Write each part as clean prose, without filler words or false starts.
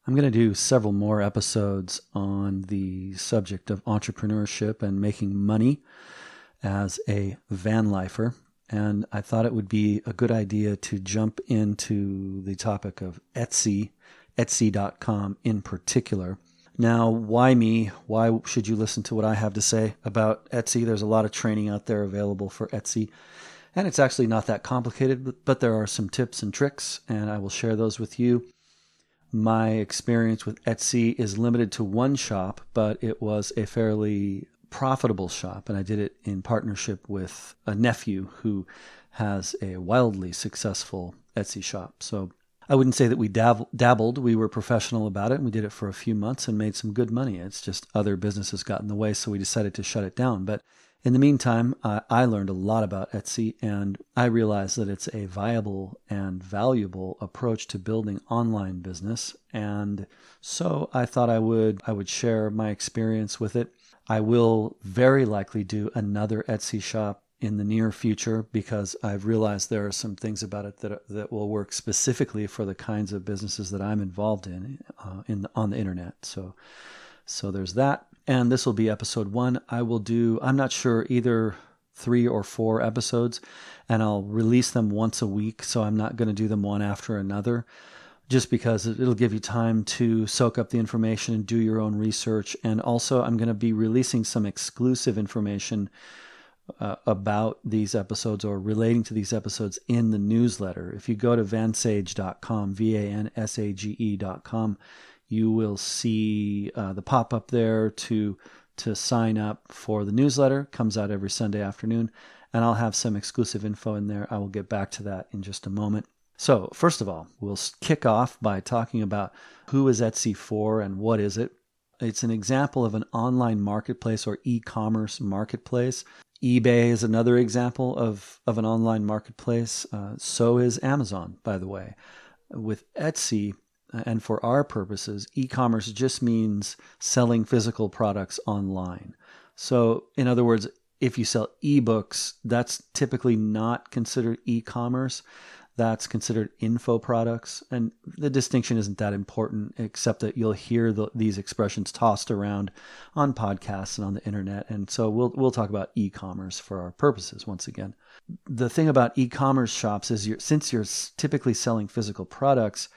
I'm going to do several more episodes on the subject of entrepreneurship and making money as a van lifer. And I thought it would be a good idea to jump into the topic of Etsy, Etsy.com in particular. Now, why me? Why should you listen to what I have to say about Etsy? There's a lot of training out there available for Etsy. And it's actually not that complicated, but there are some tips and tricks, and I will share those with you. My experience with Etsy is limited to one shop, but it was a fairly profitable shop, and I did it in partnership with a nephew who has a wildly successful Etsy shop. So I wouldn't say that we dabbled. We were professional about it, and we did it for a few months and made some good money. It's just other businesses got in the way, so we decided to shut it down. But in the meantime, I learned a lot about Etsy, and I realized that it's a viable and valuable approach to building online business. And so I thought I would share my experience with it. I will very likely do another Etsy shop in the near future because I've realized there are some things about it that will work specifically for the kinds of businesses that I'm involved in on the internet. So there's that. And this will be episode 1. I'm not sure, either 3 or 4 episodes, and I'll release them once a week. So I'm not going to do them one after another, just because it'll give you time to soak up the information and do your own research. And also I'm going to be releasing some exclusive information about these episodes or relating to these episodes in the newsletter. If you go to vansage.com, vansage.com, you will see the pop-up there to sign up for the newsletter. It comes out every Sunday afternoon, and I'll have some exclusive info in there. I will get back to that in just a moment. So first of all, we'll kick off by talking about who is Etsy for and what is it. It's an example of an online marketplace or e-commerce marketplace. eBay is another example of an online marketplace. So is Amazon, by the way. With Etsy, and for our purposes, e-commerce just means selling physical products online. So in other words, if you sell ebooks, that's typically not considered e-commerce. That's considered info products. And the distinction isn't that important, except that you'll hear these expressions tossed around on podcasts and on the internet. And so we'll talk about e-commerce for our purposes once again. The thing about e-commerce shops is since you're typically selling physical products,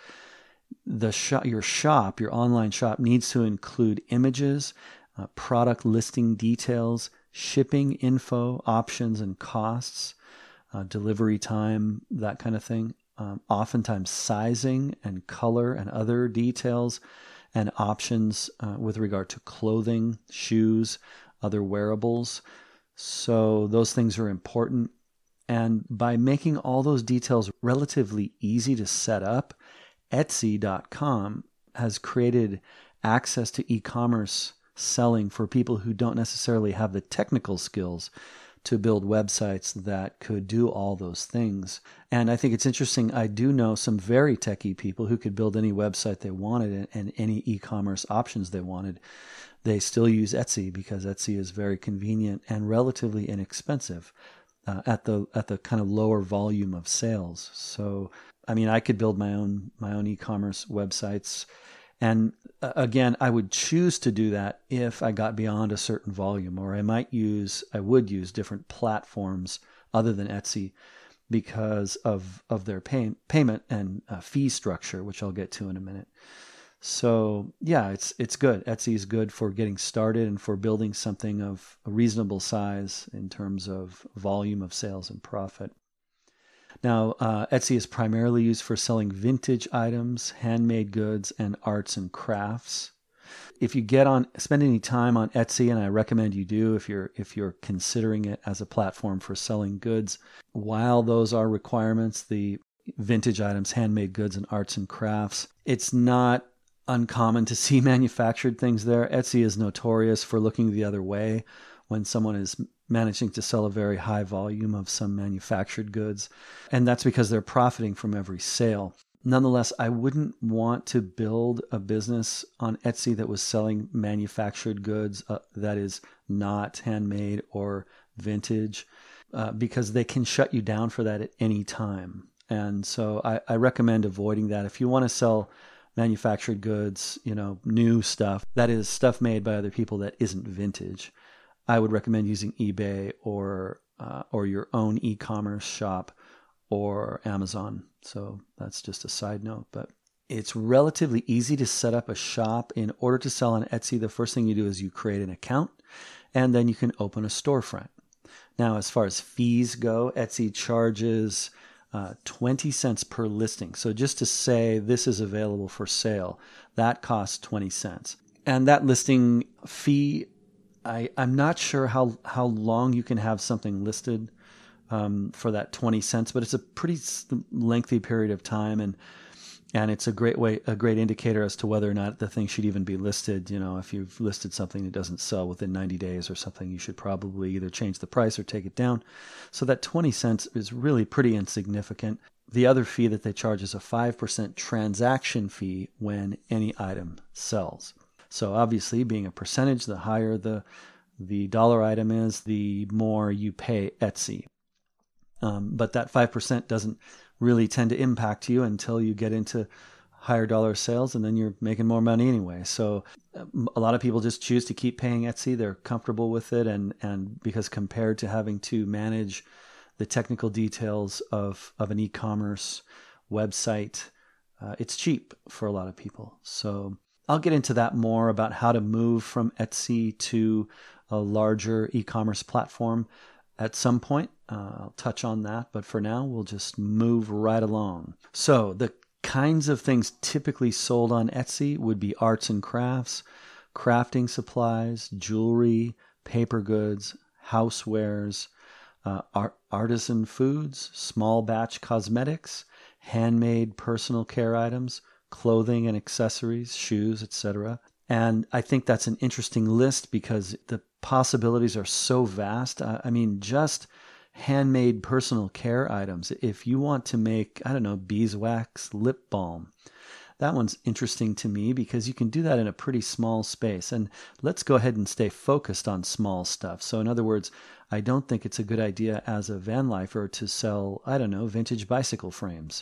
your online shop needs to include images, product listing details, shipping info, options and costs, delivery time, that kind of thing. Oftentimes sizing and color and other details and options with regard to clothing, shoes, other wearables. So those things are important. And by making all those details relatively easy to set up, Etsy.com has created access to e-commerce selling for people who don't necessarily have the technical skills to build websites that could do all those things. And I think it's interesting. I do know some very techie people who could build any website they wanted and any e-commerce options they wanted. They still use Etsy because Etsy is very convenient and relatively inexpensive at the kind of lower volume of sales. So I mean, I could build my own e-commerce websites. And again, I would choose to do that if I got beyond a certain volume, or I would use different platforms other than Etsy because of their payment and fee structure, which I'll get to in a minute. So yeah, it's good. Etsy is good for getting started and for building something of a reasonable size in terms of volume of sales and profit. Now, Etsy is primarily used for selling vintage items, handmade goods, and arts and crafts. If you spend any time on Etsy, and I recommend you do if you're considering it as a platform for selling goods, while those are requirements, the vintage items, handmade goods, and arts and crafts, it's not uncommon to see manufactured things there. Etsy is notorious for looking the other way when someone is managing to sell a very high volume of some manufactured goods. And that's because they're profiting from every sale. Nonetheless, I wouldn't want to build a business on Etsy that was selling manufactured goods that is not handmade or vintage because they can shut you down for that at any time. And so I recommend avoiding that. If you want to sell manufactured goods, new stuff, that is stuff made by other people that isn't vintage, I would recommend using eBay or your own e-commerce shop or Amazon. So that's just a side note, but it's relatively easy to set up a shop. In order to sell on Etsy, the first thing you do is you create an account, and then you can open a storefront. Now, as far as fees go, Etsy charges 20 cents per listing. So just to say this is available for sale, that costs 20 cents. And that listing fee, I'm not sure how long you can have something listed for that 20 cents, but it's a pretty lengthy period of time, and it's a great indicator as to whether or not the thing should even be listed. If you've listed something that doesn't sell within 90 days or something, you should probably either change the price or take it down. So that 20 cents is really pretty insignificant. The other fee that they charge is a 5% transaction fee when any item sells. So obviously, being a percentage, the higher the dollar item is, the more you pay Etsy. But that 5% doesn't really tend to impact you until you get into higher dollar sales, and then you're making more money anyway. So a lot of people just choose to keep paying Etsy. They're comfortable with it, and because compared to having to manage the technical details of an e-commerce website, it's cheap for a lot of people. So I'll get into that more about how to move from Etsy to a larger e-commerce platform at some point. I'll touch on that, but for now, we'll just move right along. So the kinds of things typically sold on Etsy would be arts and crafts, crafting supplies, jewelry, paper goods, housewares, artisan foods, small batch cosmetics, handmade personal care items, clothing and accessories, shoes, etc. And I think that's an interesting list because the possibilities are so vast. I mean, just handmade personal care items. If you want to make, beeswax lip balm, that one's interesting to me because you can do that in a pretty small space. And let's go ahead and stay focused on small stuff. So in other words, I don't think it's a good idea as a van lifer to sell, vintage bicycle frames.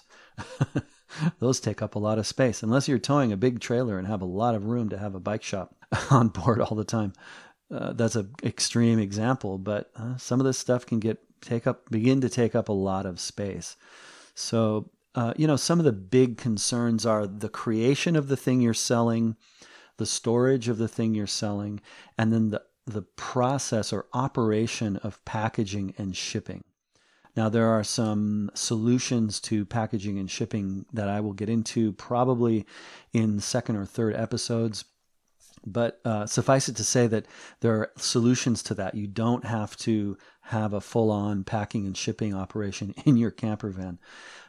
Those take up a lot of space, unless you're towing a big trailer and have a lot of room to have a bike shop on board all the time. That's an extreme example, but some of this stuff can begin to take up a lot of space. So, some of the big concerns are the creation of the thing you're selling, the storage of the thing you're selling, and then the process or operation of packaging and shipping. Now, there are some solutions to packaging and shipping that I will get into probably in second or third episodes. But suffice it to say that there are solutions to that. You don't have to have a full-on packing and shipping operation in your camper van.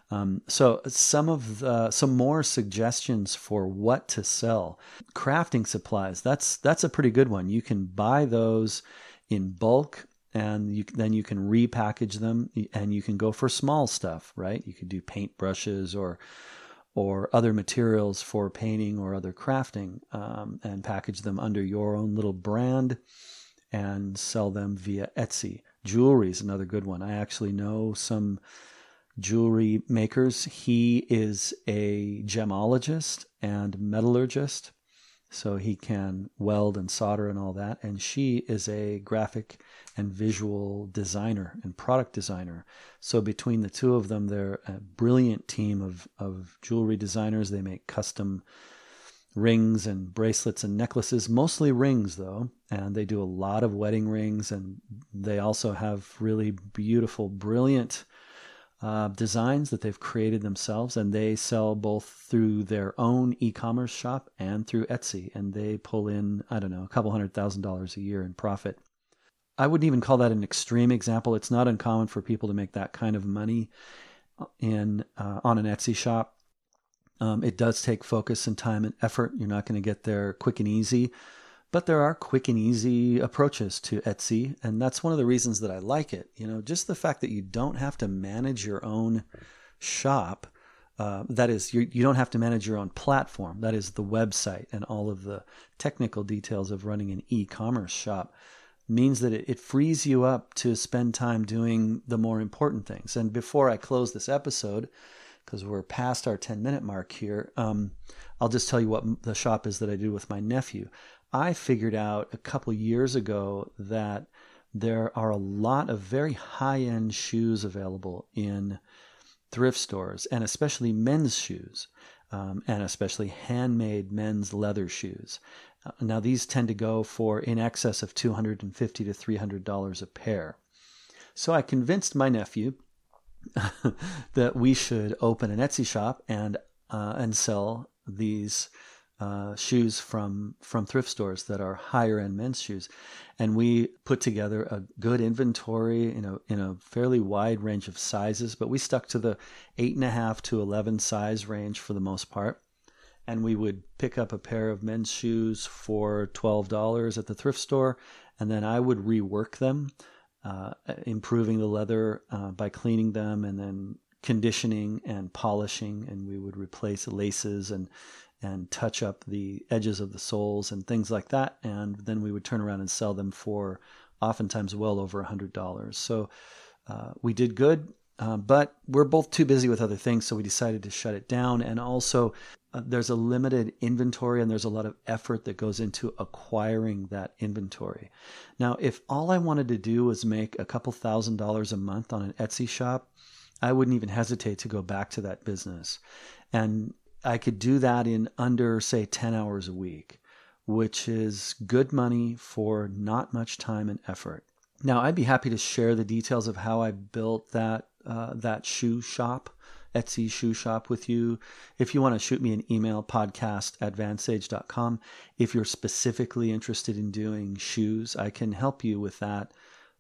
So some more suggestions for what to sell. Crafting supplies, that's a pretty good one. You can buy those in bulk, and then you can repackage them, and you can go for small stuff, right? You could do paint brushes or other materials for painting or other crafting, and package them under your own little brand and sell them via Etsy. Jewelry is another good one. I actually know some jewelry makers. He is a gemologist and metallurgist, so he can weld and solder and all that. And she is a graphic and visual designer and product designer. So between the two of them, they're a brilliant team of jewelry designers. They make custom rings and bracelets and necklaces, mostly rings though, and they do a lot of wedding rings, and they also have really beautiful, brilliant designs that they've created themselves, and they sell both through their own e-commerce shop and through Etsy, and they pull in, a couple $100,000 a year in profit. I wouldn't even call that an extreme example. It's not uncommon for people to make that kind of money on an Etsy shop. It does take focus and time and effort. You're not going to get there quick and easy, but there are quick and easy approaches to Etsy, and that's one of the reasons that I like it. Just the fact that you don't have to manage your own shop. That is, you don't have to manage your own platform. That is the website and all of the technical details of running an e-commerce shop means that it frees you up to spend time doing the more important things. And before I close this episode, because we're past our 10-minute mark here. I'll just tell you what the shop is that I did with my nephew. I figured out a couple years ago that there are a lot of very high-end shoes available in thrift stores, and especially men's shoes, and especially handmade men's leather shoes. Now, these tend to go for in excess of $250 to $300 a pair. So I convinced my nephew that we should open an Etsy shop and sell these shoes from thrift stores that are higher end men's shoes. And we put together a good inventory in a fairly wide range of sizes, but we stuck to the 8.5 to 11 size range for the most part. And we would pick up a pair of men's shoes for $12 at the thrift store, and then I would rework them, improving the leather by cleaning them and then conditioning and polishing, and we would replace laces and touch up the edges of the soles and things like that. And then we would turn around and sell them for oftentimes well over $100. So we did good, but we're both too busy with other things, so we decided to shut it down. And also, there's a limited inventory and there's a lot of effort that goes into acquiring that inventory. Now, if all I wanted to do was make a couple $1,000s a month on an Etsy shop, I wouldn't even hesitate to go back to that business. And I could do that in under, say, 10 hours a week, which is good money for not much time and effort. Now, I'd be happy to share the details of how I built that shoe shop, Etsy shoe shop, with you. If you want to shoot me an email, podcast@vansage.com. If you're specifically interested in doing shoes, I can help you with that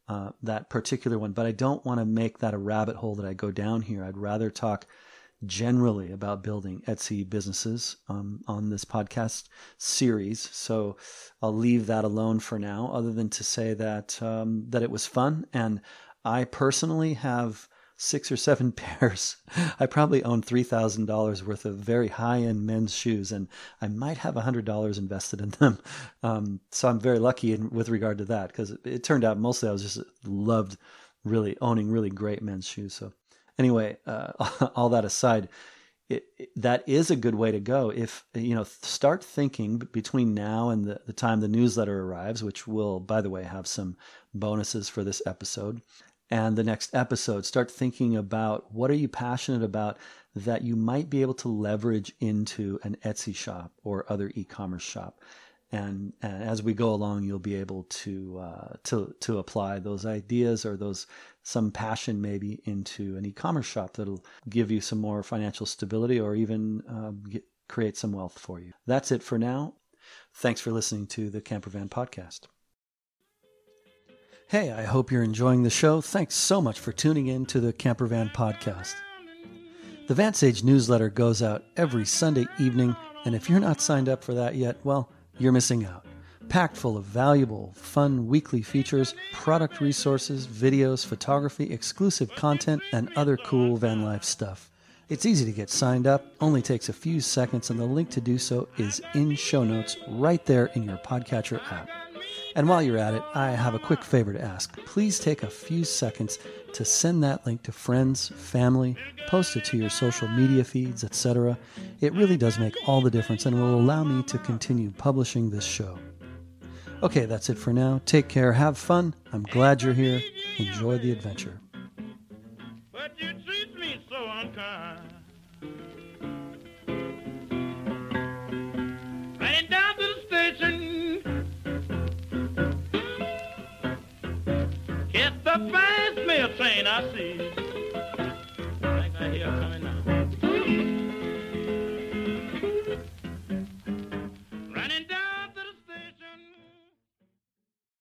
particular one. But I don't want to make that a rabbit hole that I go down here. I'd rather talk generally about building Etsy businesses on this podcast series. So I'll leave that alone for now, other than to say that it was fun. And I personally have 6 or 7 pairs. I probably own $3,000 worth of very high-end men's shoes, and I might have $100 invested in them. So I'm very lucky with regard to that, because it turned out mostly I was just loved really owning really great men's shoes. So anyway, all that aside, that is a good way to go. If start thinking between now and the time the newsletter arrives, which will, by the way, have some bonuses for this episode, and the next episode, start thinking about what are you passionate about that you might be able to leverage into an Etsy shop or other e-commerce shop. And as we go along, you'll be able to apply those ideas or some passion maybe into an e-commerce shop that'll give you some more financial stability or even create some wealth for you. That's it for now. Thanks for listening to the Campervan Podcast. Hey, I hope you're enjoying the show. Thanks so much for tuning in to the Campervan Podcast. The Vansage newsletter goes out every Sunday evening, and if you're not signed up for that yet, well, you're missing out. Packed full of valuable, fun weekly features, product resources, videos, photography, exclusive content, and other cool van life stuff. It's easy to get signed up, only takes a few seconds, and the link to do so is in show notes right there in your podcatcher app. And while you're at it, I have a quick favor to ask. Please take a few seconds to send that link to friends, family, post it to your social media feeds, etc. It really does make all the difference and will allow me to continue publishing this show. Okay, that's it for now. Take care, have fun. I'm glad you're here. Enjoy the adventure. But you treat me so unkind. Ran down to the station. It's the fast mail train I see. I think I hear coming now.